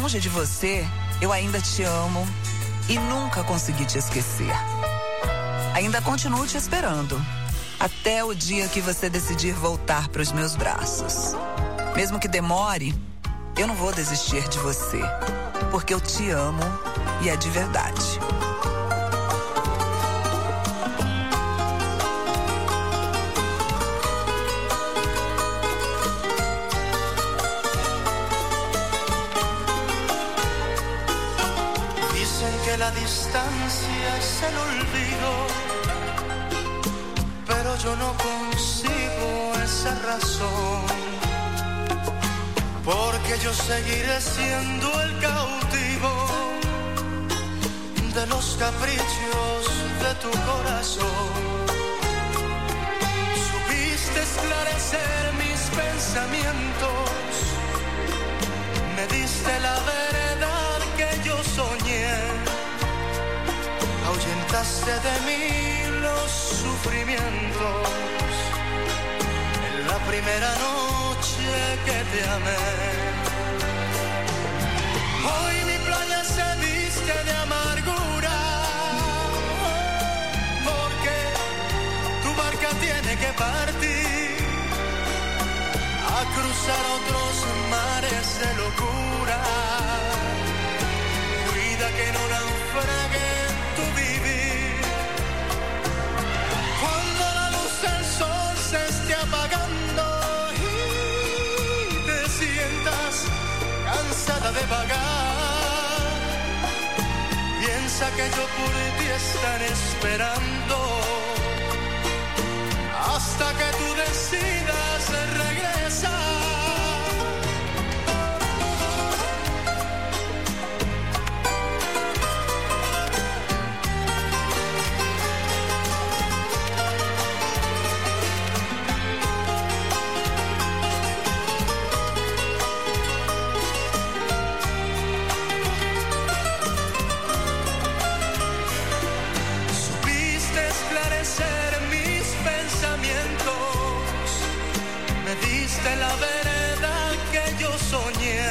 longe de você, eu ainda te amo e nunca consegui te esquecer. Ainda continuo te esperando, até o dia que você decidir voltar para os meus braços. Mesmo que demore, eu não vou desistir de você, porque eu te amo e é de verdade. Que la distancia es el olvido, pero yo no consigo esa razón, porque yo seguiré siendo el cautivo de los caprichos de tu corazón. Supiste esclarecer mis pensamientos, me diste la verdad que yo soñé, ahuyentaste de mí los sufrimientos en la primera noche que te amé. Hoy mi playa se viste de amargura, porque tu barca tiene que partir a cruzar otros mares de locura. Cuida que no naufrague tu vivir. Cuando la luz del sol se esté apagando y te sientas cansada de vagar, piensa que yo por ti estaré esperando hasta que tú decidas regresar. De la verdad que yo soñé,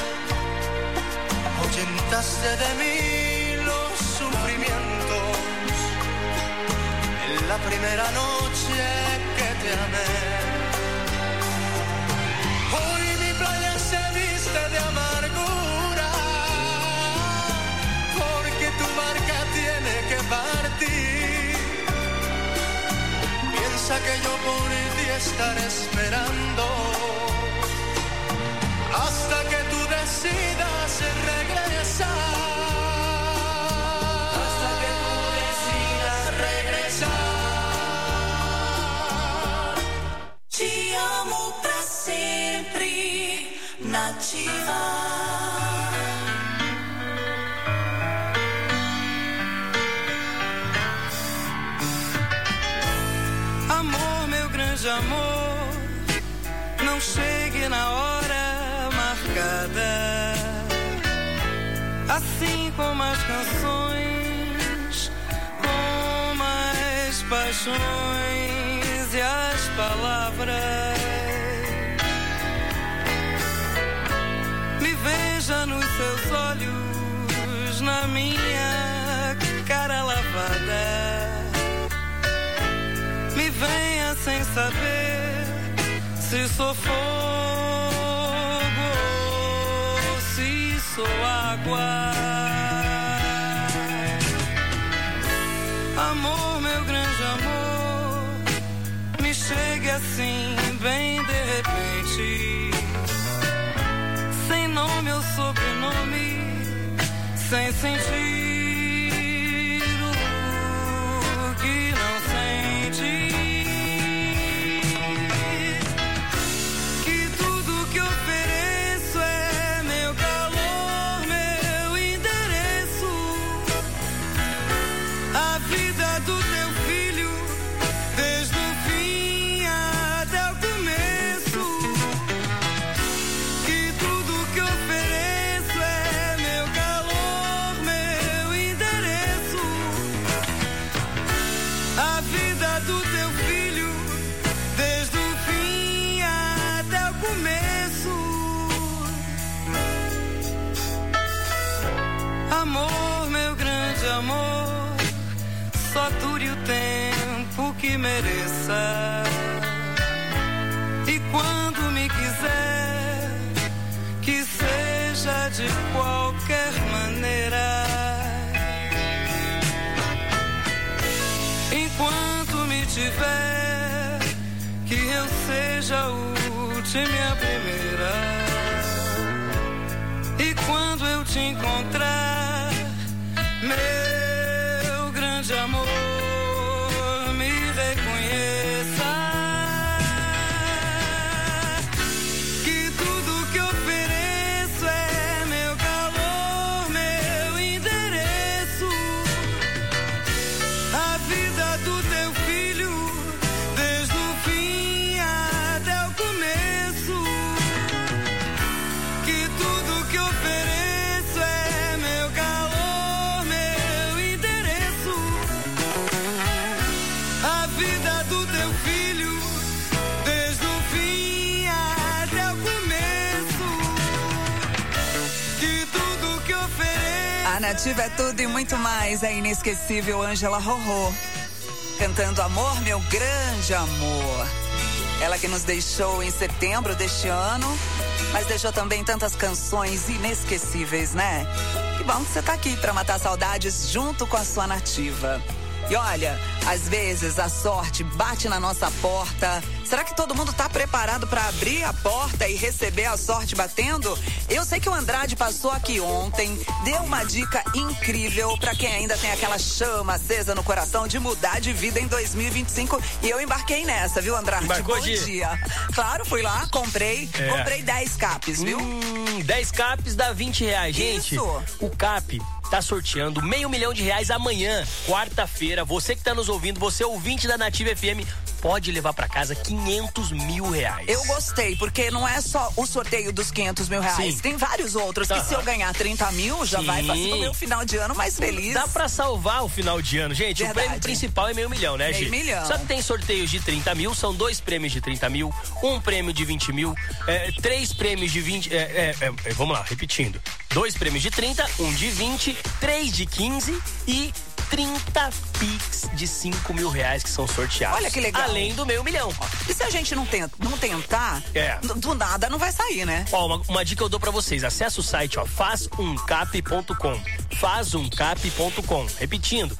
ahuyentaste de mí los sufrimientos en la primera noche que te amé. Hoy mi playa se viste de amargura, porque tu barca tiene que partir. Piensa que yo por ti estaré esperando hasta que tú decidas regresar. Hasta que tú decidas regresar. Te amo pra sempre, Nativa. Amor, não chegue na hora marcada, assim como as canções, como as paixões e as palavras. Me veja nos seus olhos, na minha cara lavada. Me venha sem saber se sou fogo ou se sou água. Amor, meu grande amor, me chegue assim, bem de repente, sem nome ou sobrenome, sem sentir o que não sente. Que tudo que ofereço é meu calor, meu amor, meu grande amor, só dure o tempo que mereça. E quando me quiser, que seja de qualquer maneira. Enquanto me tiver, que eu seja a última e a primeira. E quando eu te encontrar, meu grande amor, me reconheça. Que tudo que ofereço é meu calor, meu endereço. A vida do teu filho, desde o fim até o começo. Que tudo que ofereço é meu calor, meu endereço. A vida do teu filho, desde o fim até o começo. Que tudo que ofereço. A Nativa é tudo e muito mais. A inesquecível Ângela Rorô, cantando Amor, Meu Grande Amor. Ela que nos deixou em setembro deste ano, mas deixou também tantas canções inesquecíveis, né? Que bom que você tá aqui para matar saudades junto com a sua Nativa. E olha, às vezes a sorte bate na nossa porta. Será que todo mundo tá preparado para abrir a porta e receber a sorte batendo? Eu sei que o Andrade passou aqui ontem, deu uma dica incrível para quem ainda tem aquela chama acesa no coração de mudar de vida em 2025. E eu embarquei nessa, viu, Andrade? Embarcou, Bom dia. Claro, fui lá, comprei 10 capes, viu? 10 capes dá R$20, gente. Isso. O cap tá sorteando R$500 mil amanhã, quarta-feira. Você que tá nos ouvindo, você ouvinte da Nativa FM, pode levar pra casa R$500 mil. Eu gostei, porque não é só o sorteio dos R$500 mil. Sim. Tem vários outros que se eu ganhar 30 mil, já vai fazer o meu final de ano mais feliz. Dá pra salvar o final de ano, gente. Verdade. O prêmio principal é R$500 mil, né, Gi? R$500 mil. Só que tem sorteios de 30 mil, são 2 prêmios de 30 mil, 1 prêmio de 20 mil, 3 prêmios de 20. Vamos lá, repetindo. 2 prêmios de 30, 1 de 20, 3 de 15 e 30 Pix de R$5 mil que são sorteados. Olha que legal. Além do R$500 mil. E se a gente não tentar, do nada não vai sair, né? Ó, uma dica eu dou pra vocês. Acesse o site, ó, fazumcap.com. Fazumcap.com. Repetindo,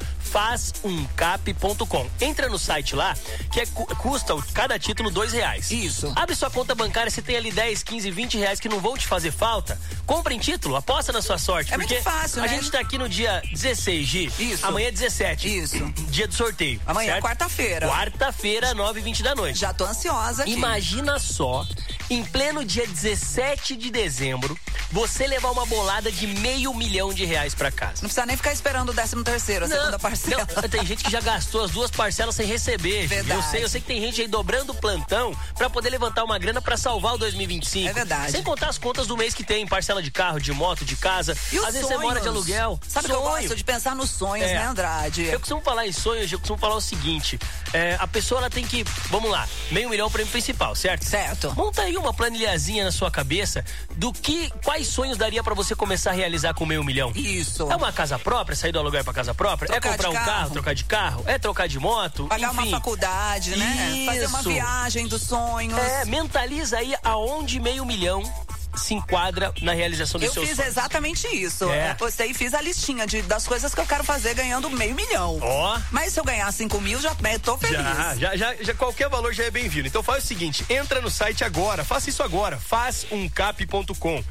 fazumcap.com. Entra no site lá, que custa cada título R$2. Isso. Abre sua conta bancária, você tem ali 10, 15, R$20 que não vão te fazer falta. Compra em título, aposta na sua sorte. É porque muito fácil, né? A gente tá aqui no dia 16, Gi. Isso. Amanhã é 17. Isso. Dia do sorteio. Amanhã é quarta-feira. Quarta-feira, 9h20 da noite. Já tô ansiosa aqui. Imagina só, em pleno dia 17 de dezembro, você levar uma bolada de R$500 mil pra casa. Não precisa nem ficar esperando o 13º, a segunda parcela. Não, tem gente que já gastou as 2 parcelas sem receber. Verdade. Eu sei que tem gente aí dobrando o plantão pra poder levantar uma grana pra salvar o 2025. É verdade. Sem contar as contas do mês que tem, parcela de carro, de moto, de casa. E os às vezes sonhos? você mora de aluguel. Sabe que eu gosto de pensar nos sonhos, né, Andrade? Eu costumo falar em sonhos, eu costumo falar o seguinte, a pessoa ela tem que, vamos lá, R$500 mil prêmio principal, certo? Certo. Monta aí uma planilhazinha na sua cabeça quais sonhos daria pra você começar a realizar com R$500 mil. Isso. É uma casa própria, sair do aluguel pra casa própria? Trocar é comprar de um carro, trocar de carro? É trocar de moto? Pagar enfim. uma faculdade, né? Fazer uma Isso. viagem dos sonhos. Mentaliza aí aonde R$500 mil se enquadra na realização dos seus fiz sonhos. exatamente isso. É. Eu postei e fiz a listinha das coisas que eu quero fazer ganhando R$500 mil. Ó. Mas se eu ganhar 5 mil, já tô feliz. Já qualquer valor já é bem-vindo. Então faz o seguinte, entra no site agora, faça isso agora, fazumcap.com.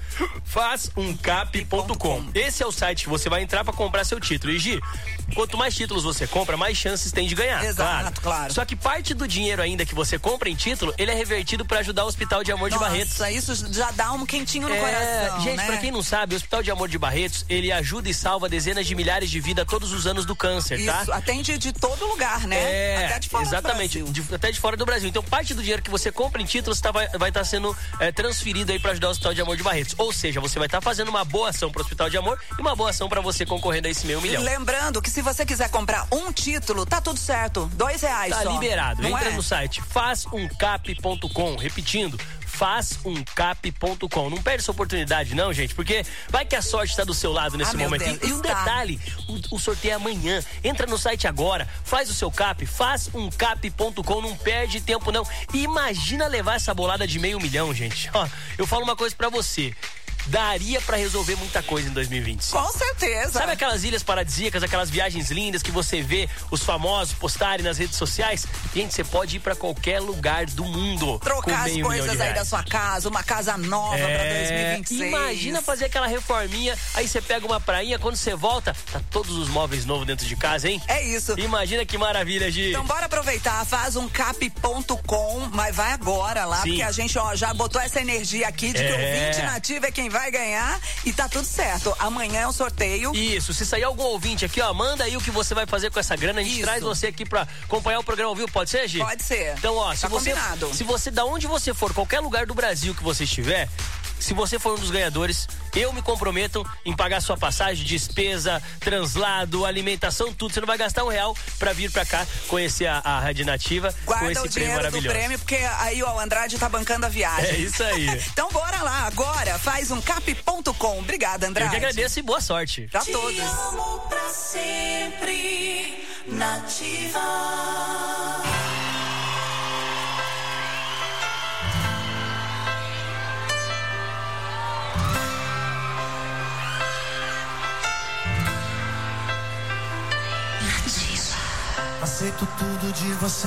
Fazumcap.com. Esse é o site que você vai entrar pra comprar seu título. E Gi, quanto mais títulos você compra, mais chances tem de ganhar. Exato, claro. Só que parte do dinheiro ainda que você compra em título, ele é revertido pra ajudar o Hospital de Amor de Barretos. Isso já dá um quentinho no coração, gente, né? pra quem não sabe, o Hospital de Amor de Barretos, ele ajuda e salva dezenas de milhares de vidas todos os anos do câncer, tá? Isso, atende de todo lugar, né? Até de fora exatamente, do Brasil. até de fora do Brasil. Então, parte do dinheiro que você compra em títulos vai estar sendo transferido aí pra ajudar o Hospital de Amor de Barretos. Ou seja, você vai estar fazendo uma boa ação pro Hospital de Amor e uma boa ação pra você concorrendo a esse R$500 mil. Lembrando que se você quiser comprar um título, tá tudo certo. R$2 tá só. liberado. Não Entra é? no site fazumcap.com, repetindo, fazuncap.com. Não perde essa oportunidade não, gente, porque vai que a sorte está do seu lado nesse momento. Deus, e um detalhe, o sorteio é amanhã. Entra no site agora, faz o seu cap, fazuncap.com, não perde tempo não. E imagina levar essa bolada de $500 mil, gente. Ó, eu falo uma coisa pra você. Daria pra resolver muita coisa em 2025. Com certeza. Sabe aquelas ilhas paradisíacas, aquelas viagens lindas que você vê os famosos postarem nas redes sociais? Gente, você pode ir pra qualquer lugar do mundo. Trocar as coisas aí da sua casa, uma casa nova pra 2026. Imagina fazer aquela reforminha, aí você pega uma prainha, quando você volta, tá todos os móveis novos dentro de casa, hein? É isso. Imagina que maravilha, Gi. Então bora aproveitar, fazuncap.com, mas vai agora lá, porque a gente já botou essa energia aqui de que o ouvinte nativo é quem vai ganhar e tá tudo certo. Amanhã é um sorteio. Isso, se sair algum ouvinte aqui, ó, manda aí o que você vai fazer com essa grana, a gente traz você aqui pra acompanhar o programa ao vivo, pode ser, Gi? Pode ser. Então, ó, se você, da onde você for, qualquer lugar do Brasil que você estiver, se você for um dos ganhadores, eu me comprometo em pagar sua passagem, despesa, translado, alimentação, tudo. Você não vai gastar R$1 pra vir pra cá conhecer a Rádio Nativa. Guarda com esse o dinheiro maravilhoso. do prêmio, porque aí ó, o Andrade tá bancando a viagem. É isso aí. Então bora lá, agora, fazuncap.com. Obrigada, Andrade. Eu que agradeço e boa sorte. Pra todos. Te amo pra sempre, Nativa. Aceito tudo de você,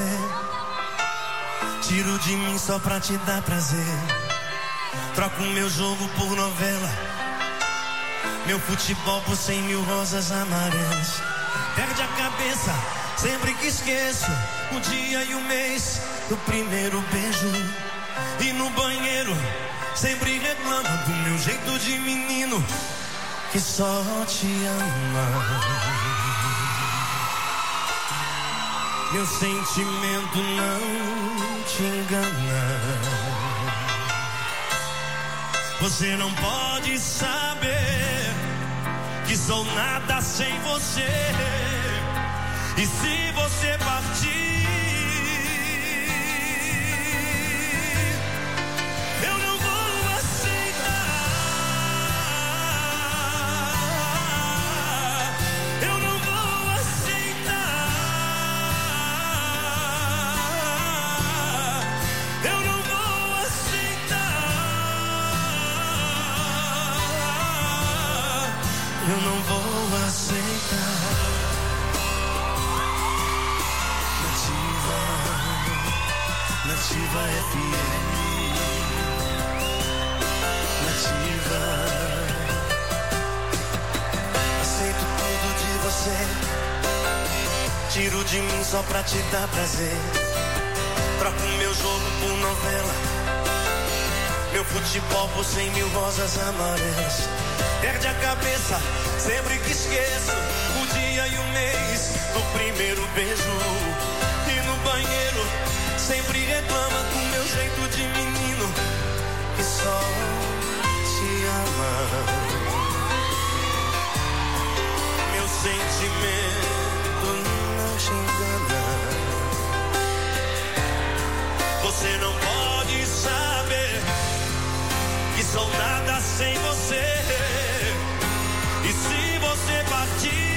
tiro de mim só pra te dar prazer. Troco meu jogo por novela, meu futebol por 100 mil rosas amarelas. Perde a cabeça sempre que esqueço o dia e o mês do primeiro beijo. E no banheiro sempre reclama do meu jeito de menino que só te ama. Meu sentimento não te engana. Você não pode saber que sou nada sem você. E se você partir, eu não vou aceitar. Eu não vou aceitar. Eu não vou aceitar. Eu não vou aceitar. Nativa FM. Nativa. Aceito tudo de você, tiro de mim só pra te dar prazer. Troco meu jogo por novela, meu futebol por 100 mil rosas amarelas. Perde a cabeça sempre que esqueço o dia e o mês do primeiro beijo. E no banheiro sempre reclama do meu jeito de menino que só te ama. Meu sentimento não te engana. Você não pode saber que sou nada sem você. E se você partir,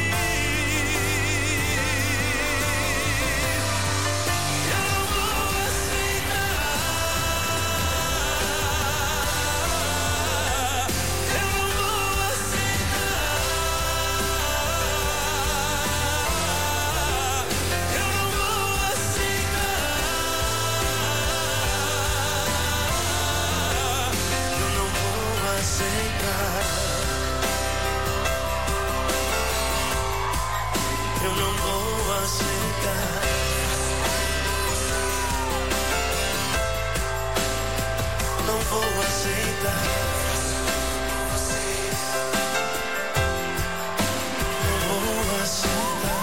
eu não vou aceitar. Não vou aceitar. Não vou aceitar.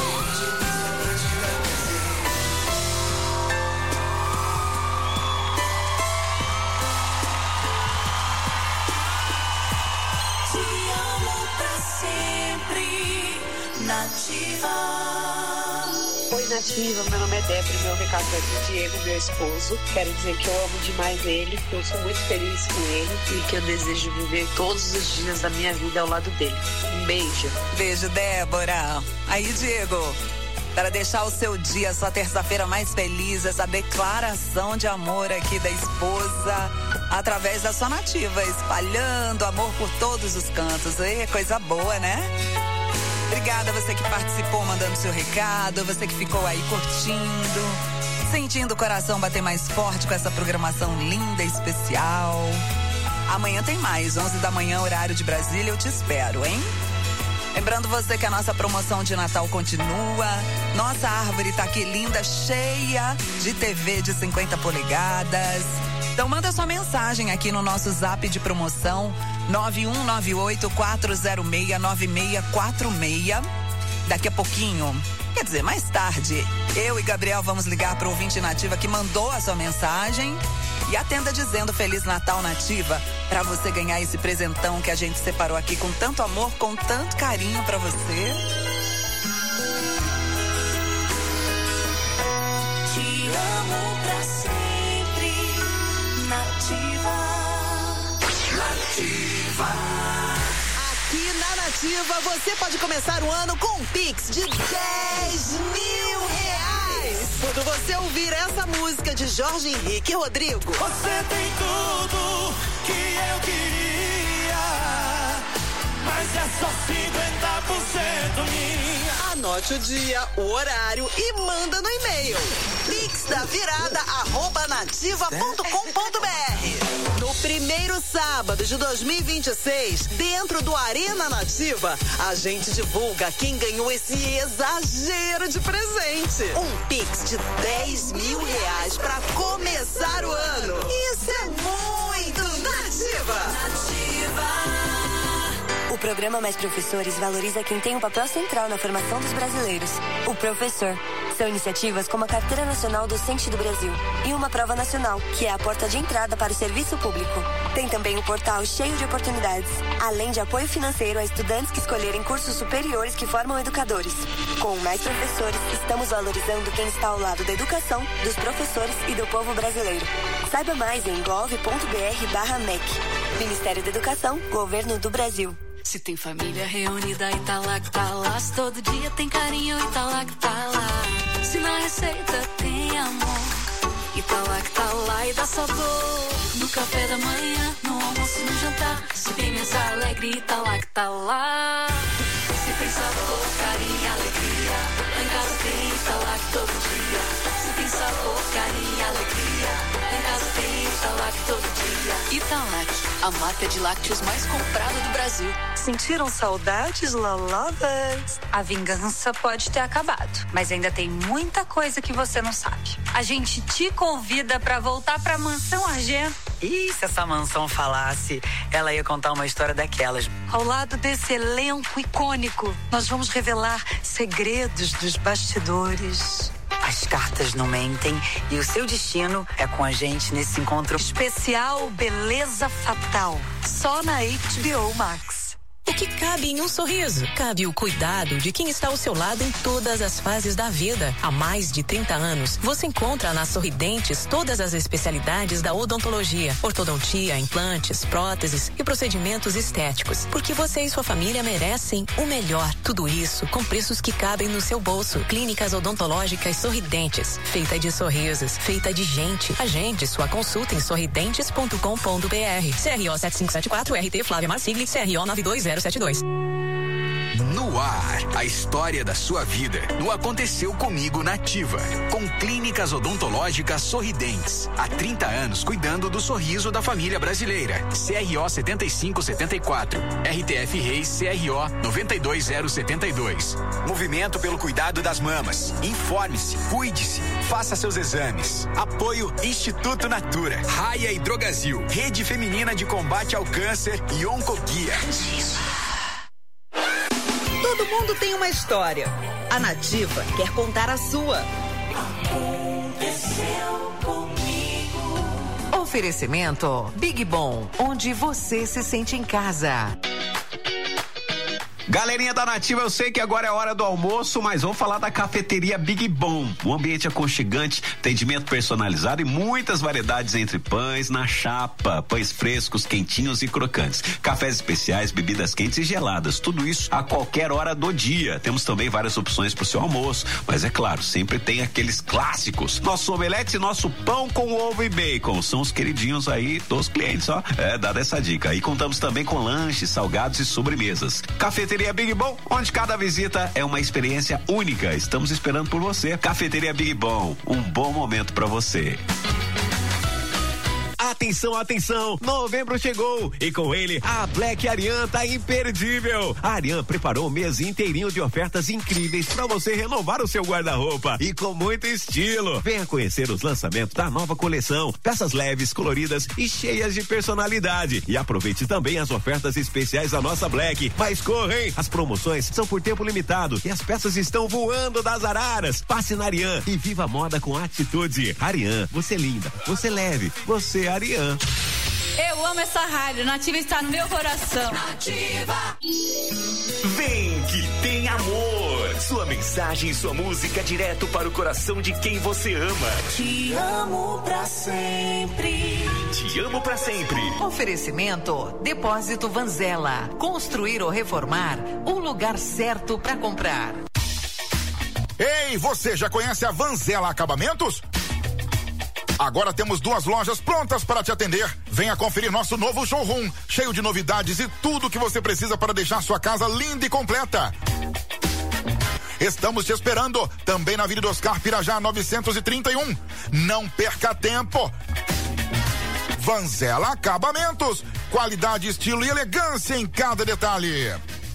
Te amo pra sempre, Nativa. Oi, Nativa, meu nome é Débora, meu recado é pro Diego, meu esposo. Quero dizer que eu amo demais ele, que eu sou muito feliz com ele e que eu desejo viver todos os dias da minha vida ao lado dele. Um beijo. Beijo, Débora. Aí, Diego, para deixar o seu dia, sua terça-feira mais feliz, essa declaração de amor aqui da esposa, através da sua Nativa, espalhando amor por todos os cantos. E coisa boa, né? Obrigada a você que participou, mandando seu recado, você que ficou aí curtindo, sentindo o coração bater mais forte com essa programação linda e especial. Amanhã tem mais, 11 da manhã, horário de Brasília, eu te espero, hein? Lembrando você que a nossa promoção de Natal continua. Nossa árvore tá aqui linda, cheia de TV de 50 polegadas. Então manda sua mensagem aqui no nosso zap de promoção 9198-406-9646. Daqui a pouquinho, quer dizer, mais tarde, eu e Gabriel vamos ligar pro ouvinte Nativa que mandou a sua mensagem e atenda dizendo Feliz Natal, Nativa, para você ganhar esse presentão que a gente separou aqui com tanto amor, com tanto carinho para você. Te amo pra sempre, Nativa. Nativa. Aqui na Nativa você pode começar o ano com um Pix de 10 mil reais. Quando você ouvir essa música de Jorge Henrique e Rodrigo. Você tem tudo que eu queria, mas é só 50% minha. Anote o dia, o horário e manda no e-mail pixdavirada@nativa.com.br. No primeiro sábado de 2026, dentro do Arena Nativa, a gente divulga quem ganhou esse exagero de presente. Um Pix de 10 mil reais pra começar o ano. Isso é muito Nativa. O programa Mais Professores valoriza quem tem um papel central na formação dos brasileiros, o professor. São iniciativas como a Carteira Nacional Docente do Brasil e uma prova nacional, que é a porta de entrada para o serviço público. Tem também o portal cheio de oportunidades, além de apoio financeiro a estudantes que escolherem cursos superiores que formam educadores. Com Mais Professores, estamos valorizando quem está ao lado da educação, dos professores e do povo brasileiro. Saiba mais em gov.br/MEC. Ministério da Educação, Governo do Brasil. Se tem família reunida e tá lá que tá lá. Se todo dia tem carinho e tá lá que tá lá. Se na receita tem amor e tá lá que tá lá e dá sabor. No café da manhã, no almoço e no jantar. Se tem mesa alegre e tá lá que tá lá. Se tem sabor, carinho e alegria, lá em casa tem, tá lá que todo dia. Se tem sabor, carinho e alegria, lá em casa tem, tá lá que todo dia. Italac, a marca de lácteos mais comprada do Brasil. Sentiram saudades, Lalavas? A vingança pode ter acabado, mas ainda tem muita coisa que você não sabe. A gente te convida pra voltar pra Mansão Argento. E se essa mansão falasse, ela ia contar uma história daquelas. Ao lado desse elenco icônico, nós vamos revelar segredos dos bastidores. As cartas não mentem e o seu destino é com a gente nesse encontro especial Beleza Fatal, só na HBO Max. O que cabe em um sorriso? Cabe o cuidado de quem está ao seu lado em todas as fases da vida. Há mais de 30 anos, você encontra na Sorridentes todas as especialidades da odontologia, ortodontia, implantes, próteses e procedimentos estéticos. Porque você e sua família merecem o melhor. Tudo isso com preços que cabem no seu bolso. Clínicas odontológicas Sorridentes. Feita de sorrisos, feita de gente. Agende sua consulta em sorridentes.com.br. CRO 7574, RT Flávia Marsigli, CRO 92072. No ar, a história da sua vida. No Aconteceu Comigo Nativa. Com Clínicas Odontológicas Sorridentes. Há 30 anos cuidando do sorriso da família brasileira. CRO 7574. RTF Reis CRO 92072. Movimento pelo cuidado das mamas. Informe-se, cuide-se, faça seus exames. Apoio Instituto Natura. Raia e Drogazil. Rede Feminina de Combate ao Câncer e Oncoguia. Todo mundo tem uma história. A Nativa quer contar a sua. Aconteceu comigo. Oferecimento Big Bom, onde você se sente em casa. Galerinha da Nativa, eu sei que agora é hora do almoço, mas vamos falar da cafeteria Big Bom. Um ambiente aconchegante, atendimento personalizado e muitas variedades entre pães na chapa, pães frescos, quentinhos e crocantes, cafés especiais, bebidas quentes e geladas, tudo isso a qualquer hora do dia. Temos também várias opções para o seu almoço, mas é claro, sempre tem aqueles clássicos. Nosso omelete e nosso pão com ovo e bacon são os queridinhos aí dos clientes, ó. Dada essa dica. E contamos também com lanches, salgados e sobremesas. Cafeteria Big Bom, onde cada visita é uma experiência única. Estamos esperando por você. Cafeteria Big Bom, um bom momento para você. Atenção, atenção, novembro chegou e com ele a Black Arian tá imperdível. A Arian preparou um mês inteirinho de ofertas incríveis para você renovar o seu guarda-roupa e com muito estilo. Venha conhecer os lançamentos da nova coleção, peças leves, coloridas e cheias de personalidade. E aproveite também as ofertas especiais da nossa Black. Mas correm, as promoções são por tempo limitado e as peças estão voando das araras. Passe na Arian e viva a moda com atitude. Arian, você linda, você leve, você Arian. Eu amo essa rádio, Nativa está no meu coração. Nativa. Vem que tem amor. Sua mensagem e sua música direto para o coração de quem você ama. Te amo pra sempre. Te amo pra sempre. Oferecimento Depósito Vanzella. Construir ou reformar, o lugar certo para comprar. Ei, você já conhece a Vanzella Acabamentos? Agora temos 2 lojas prontas para te atender. Venha conferir nosso novo showroom, cheio de novidades e tudo que você precisa para deixar sua casa linda e completa. Estamos te esperando, também na Avenida Oscar Pirajá 931. Não perca tempo. Vanzella Acabamentos, qualidade, estilo e elegância em cada detalhe.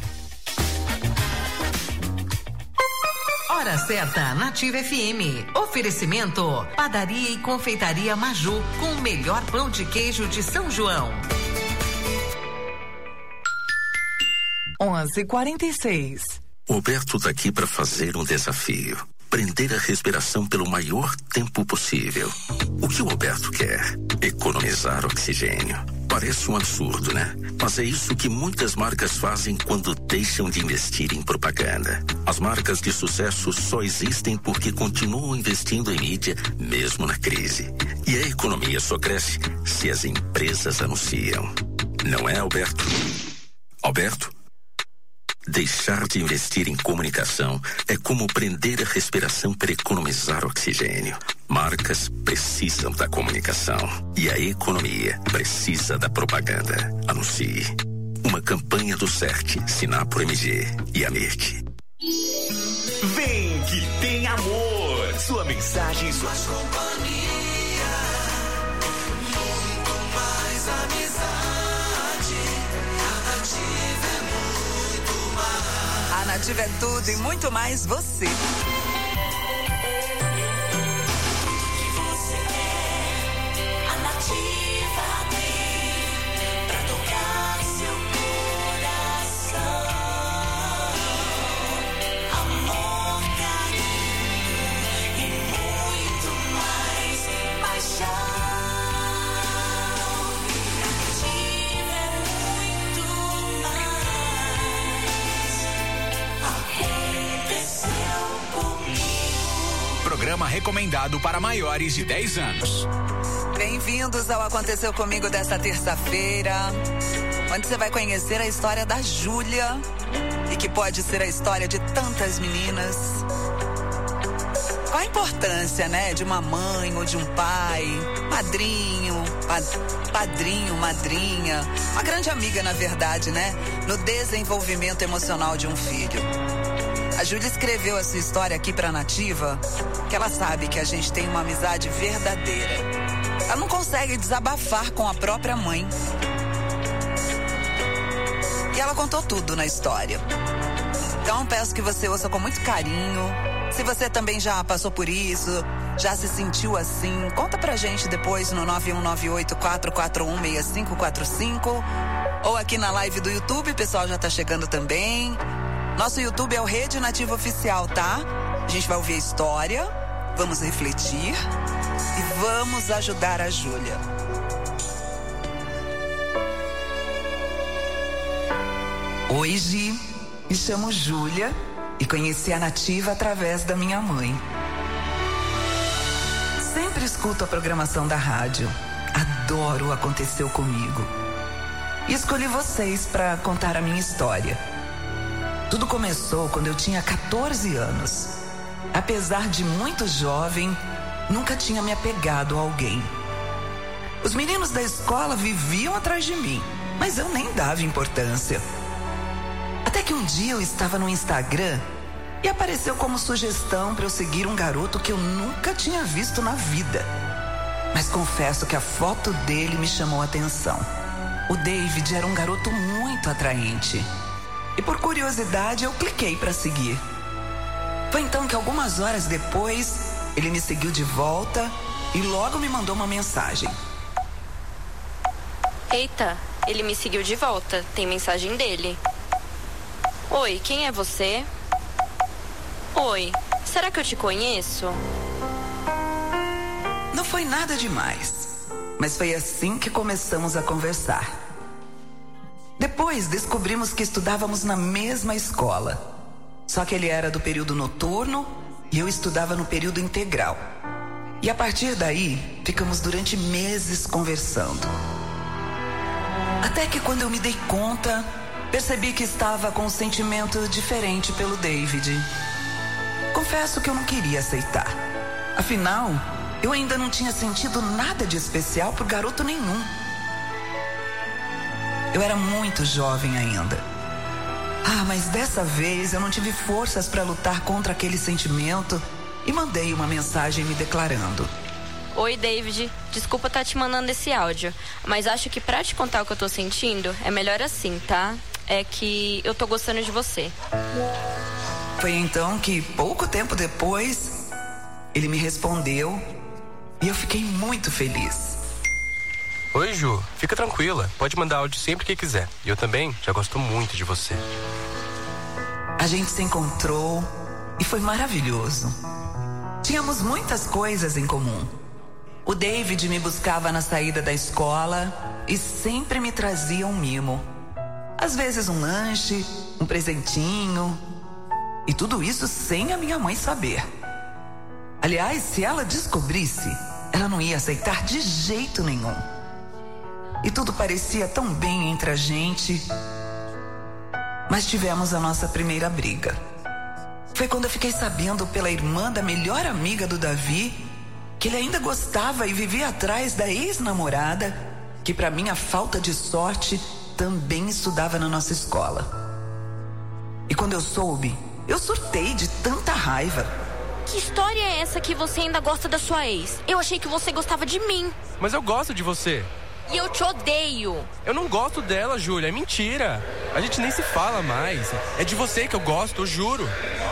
Hora certa, Nativa FM. Oferecimento, Padaria e Confeitaria Maju, com o melhor pão de queijo de São João. 11h46. O Roberto tá aqui para fazer um desafio. Prender a respiração pelo maior tempo possível. O que o Roberto quer? Economizar oxigênio. Parece um absurdo, né? Mas é isso que muitas marcas fazem quando deixam de investir em propaganda. As marcas de sucesso só existem porque continuam investindo em mídia, mesmo na crise. E a economia só cresce se as empresas anunciam. Não é, Alberto? Alberto? Deixar de investir em comunicação é como prender a respiração para economizar oxigênio. Marcas precisam da comunicação e a economia precisa da propaganda. Anuncie. Uma campanha do CERT, Sinapro MG e Amit. Vem que tem amor. Sua mensagem, suas companhia, muito mais amizade. A Nativa é muito mais. A Nativa é tudo e muito mais você. Programa recomendado para maiores de 10 anos. Bem-vindos ao Aconteceu Comigo desta terça-feira, onde você vai conhecer a história da Júlia e que pode ser a história de tantas meninas. Qual a importância, né, de uma mãe ou de um pai, padrinho, madrinha, uma grande amiga, na verdade, né, no desenvolvimento emocional de um filho. A Júlia escreveu essa história aqui pra Nativa, que ela sabe que a gente tem uma amizade verdadeira. Ela não consegue desabafar com a própria mãe. E ela contou tudo na história. Então peço que você ouça com muito carinho. Se você também já passou por isso, já se sentiu assim, conta pra gente depois no 9198-441-6545 ou aqui na live do YouTube, o pessoal já tá chegando também. Nosso YouTube é o Rede Nativa Oficial, tá? A gente vai ouvir a história, vamos refletir e vamos ajudar a Júlia. Hoje Me chamo Júlia e conheci a Nativa através da minha mãe. Sempre escuto a programação da rádio. Adoro o Aconteceu Comigo. E escolhi vocês para contar a minha história. Tudo começou quando eu tinha 14 anos. Apesar de muito jovem, nunca tinha me apegado a alguém. Os meninos da escola viviam atrás de mim, mas eu nem dava importância. Até que um dia eu estava no Instagram e apareceu como sugestão para eu seguir um garoto que eu nunca tinha visto na vida. Mas confesso que a foto dele me chamou a atenção. O David era um garoto muito atraente. E por curiosidade eu cliquei para seguir. Foi então que algumas horas depois ele me seguiu de volta e logo me mandou uma mensagem. Eita, ele me seguiu de volta. Tem mensagem dele. Oi, quem é você? Oi, será que eu te conheço? Não foi nada demais, mas foi assim que começamos a conversar. Depois descobrimos que estudávamos na mesma escola. Só que ele era do período noturno e eu estudava no período integral. E a partir daí, ficamos durante meses conversando. Até que quando eu me dei conta, percebi que estava com um sentimento diferente pelo David. Confesso que eu não queria aceitar. Afinal, eu ainda não tinha sentido nada de especial por garoto nenhum. Eu era muito jovem ainda. Mas dessa vez eu não tive forças para lutar contra aquele sentimento e mandei uma mensagem me declarando. Oi, David. Desculpa estar te mandando esse áudio, mas acho que pra te contar o que eu tô sentindo, é melhor assim, tá? É que eu tô gostando de você. Foi então que, pouco tempo depois, ele me respondeu e eu fiquei muito feliz. Oi, Ju. Fica tranquila. Pode mandar áudio sempre que quiser. E eu também já gosto muito de você. A gente se encontrou e foi maravilhoso. Tínhamos muitas coisas em comum. O David me buscava na saída da escola e sempre me trazia um mimo. Às vezes um lanche, um presentinho. E tudo isso sem a minha mãe saber. Aliás, se ela descobrisse, ela não ia aceitar de jeito nenhum. E tudo parecia tão bem entre a gente. Mas tivemos a nossa primeira briga. Foi quando eu fiquei sabendo pela irmã da melhor amiga do Davi que ele ainda gostava e vivia atrás da ex-namorada, que para minha falta de sorte também estudava na nossa escola. E quando eu soube, eu surtei de tanta raiva. Que história é essa que você ainda gosta da sua ex? Eu achei que você gostava de mim. Mas eu gosto de você. E eu te odeio. Eu não gosto dela, Júlia, é mentira. A gente nem se fala mais. É de você que eu gosto, eu juro.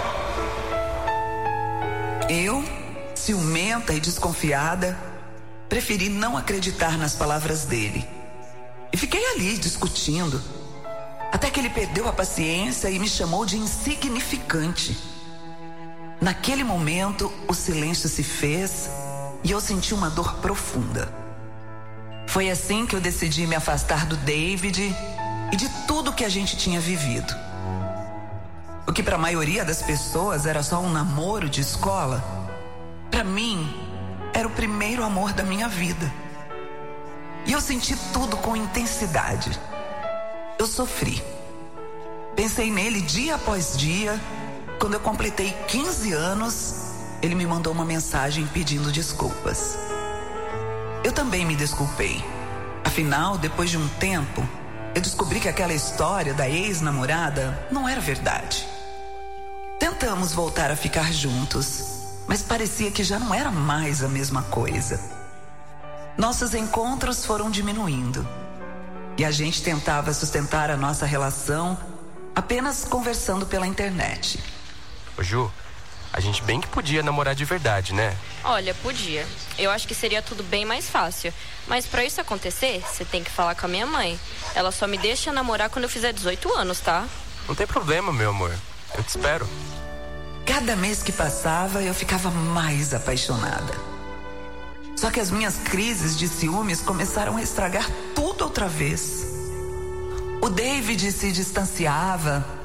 Eu, ciumenta e desconfiada, preferi não acreditar nas palavras dele. E fiquei ali discutindo, até que ele perdeu a paciência e me chamou de insignificante. Naquele momento, o silêncio se fez e eu senti uma dor profunda. Foi assim que eu decidi me afastar do David e de tudo que a gente tinha vivido. O que para a maioria das pessoas era só um namoro de escola, para mim era o primeiro amor da minha vida. E eu senti tudo com intensidade. Eu sofri. Pensei nele dia após dia. Quando eu completei 15 anos, ele me mandou uma mensagem pedindo desculpas. Eu também me desculpei. Afinal, depois de um tempo, eu descobri que aquela história da ex-namorada não era verdade. Tentamos voltar a ficar juntos, mas parecia que já não era mais a mesma coisa. Nossos encontros foram diminuindo e a gente tentava sustentar a nossa relação apenas conversando pela internet. Ô Ju, a gente bem que podia namorar de verdade, né? Olha, podia. Eu acho que seria tudo bem mais fácil. Mas pra isso acontecer, você tem que falar com a minha mãe. Ela só me deixa namorar quando eu fizer 18 anos, tá? Não tem problema, meu amor. Eu te espero. Cada mês que passava, eu ficava mais apaixonada. Só que as minhas crises de ciúmes começaram a estragar tudo outra vez. O David se distanciava,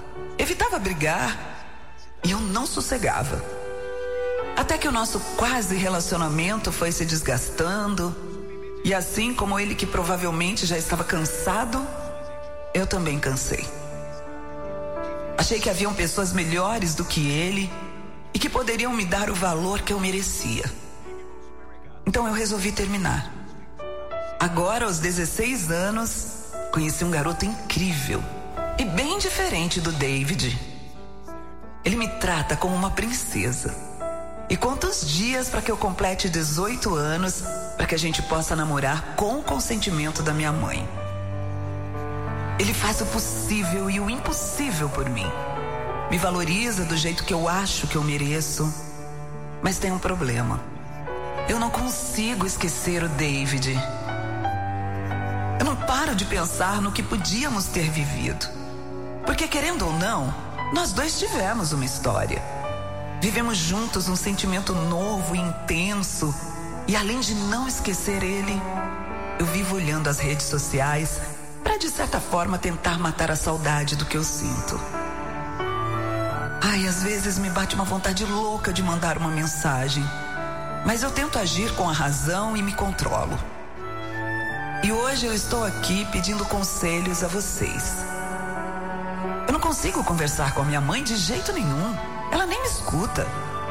evitava brigar e eu não sossegava. Até que o nosso quase relacionamento foi se desgastando e assim como ele, que provavelmente já estava cansado, eu também cansei. Achei que haviam pessoas melhores do que ele e que poderiam me dar o valor que eu merecia. Então eu resolvi terminar. Agora, aos 16 anos, conheci um garoto incrível e bem diferente do David. Ele me trata como uma princesa e conta os dias para que eu complete 18 anos para que a gente possa namorar com o consentimento da minha mãe. Ele faz o possível e o impossível por mim. Me valoriza do jeito que eu acho que eu mereço. Mas tem um problema. Eu não consigo esquecer o David. Eu não paro de pensar no que podíamos ter vivido. Porque, querendo ou não, nós dois tivemos uma história. Vivemos juntos um sentimento novo e intenso. E além de não esquecer ele, eu vivo olhando as redes sociais para, de certa forma, tentar matar a saudade do que eu sinto. Ai, às vezes me bate uma vontade louca de mandar uma mensagem, mas eu tento agir com a razão e me controlo. E hoje eu estou aqui pedindo conselhos a vocês. Eu não consigo conversar com a minha mãe de jeito nenhum. Ela nem me escuta.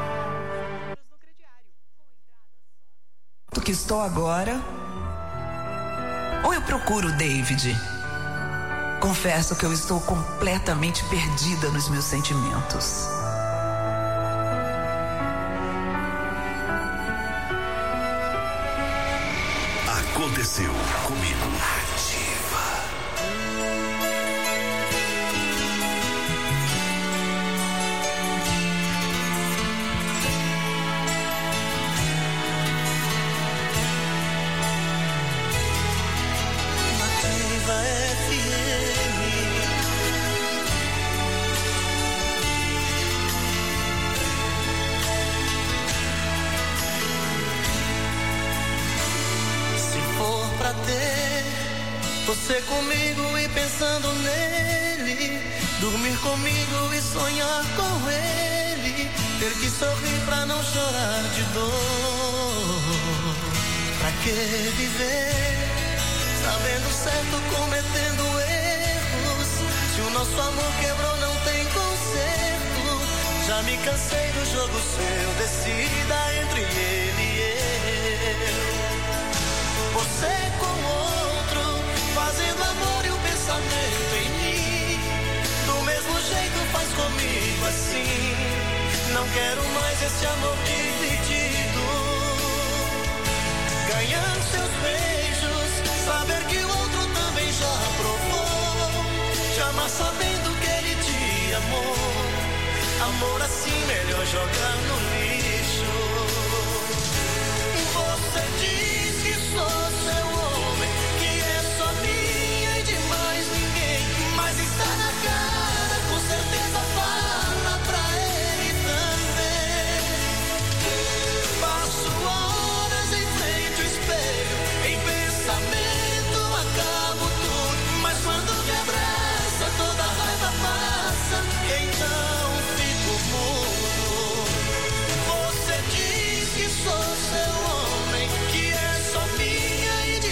Do que estou agora, ou eu procuro o David. Confesso que eu estou completamente perdida nos meus sentimentos. Aconteceu comigo. Você comigo e pensando nele, dormir comigo e sonhar com ele, ter que sorrir pra não chorar de dor. Pra que viver, sabendo certo, cometendo erros? Se o nosso amor quebrou, não tem conserto. Já me cansei do jogo seu, decida entre ele e eu. Você com outro, fazendo amor e o pensamento em mim. Do mesmo jeito faz comigo assim. Não quero mais esse amor dividido. Ganhar seus beijos, saber que o outro também já provou. Te amar sabendo que ele te amou. Amor assim melhor jogar no lixo. Você diz que sou seu homem, que é só minha e de mais ninguém, mas está na cara, com certeza fala pra ele também. Passo horas em frente ao espelho, em pensamento acabo tudo, mas quando me abraça toda a raiva passa, então fico mudo. Você diz que sou seu homem, que é só minha e de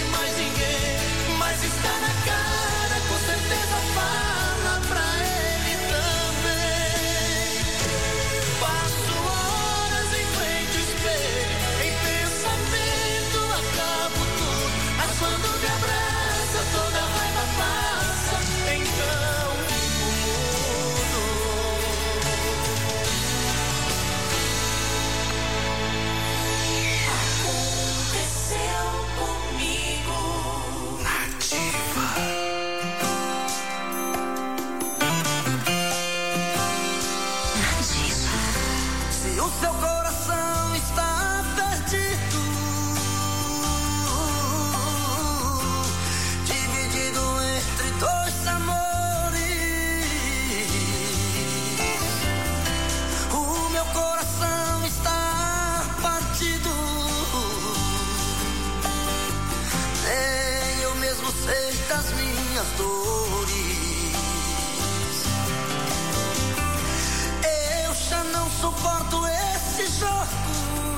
suporto esse jogo.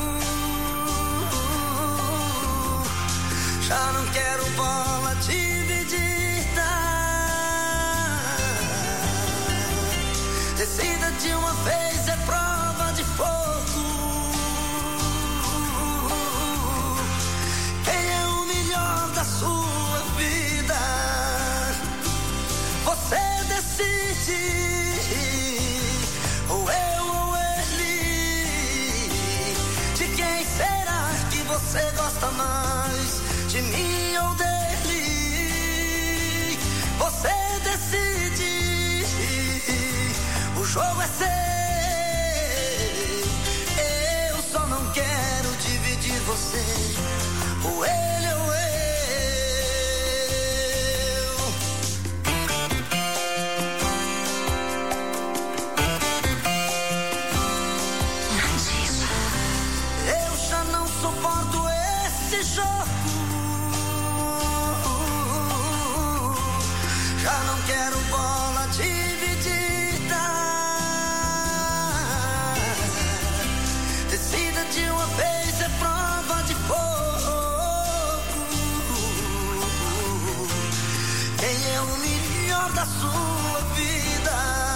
Já não quero bola dividida. Decida de uma vez, é prova de fogo. Quem é o melhor da sua vida? Você decide. Ou eu ou ele. De quem será que você gosta mais? De mim ou dele? Você decide. O jogo é seu. Eu só não quero dividir você. Ou ele ou eu. Eu já não suporto esse jogo. Já não quero bola dividida. Decida de uma vez, é prova de fogo. Quem é o melhor da sua vida?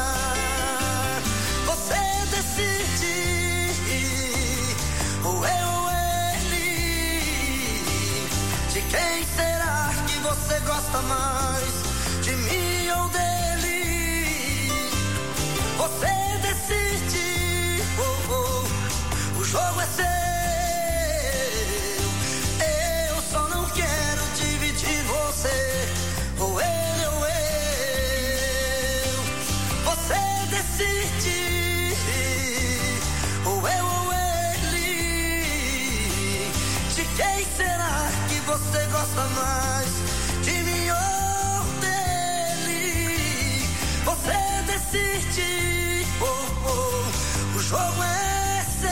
Você decide. Ou eu ou ele. De quem será que você gosta mais? De mim ou dele? Você decide. O jogo é seu. Eu só não quero dividir você. Ou ele ou eu. Você decide. Ou eu ou ele. De quem será que você gosta mais? De mim ou dele? Você decide. O jogo é seu.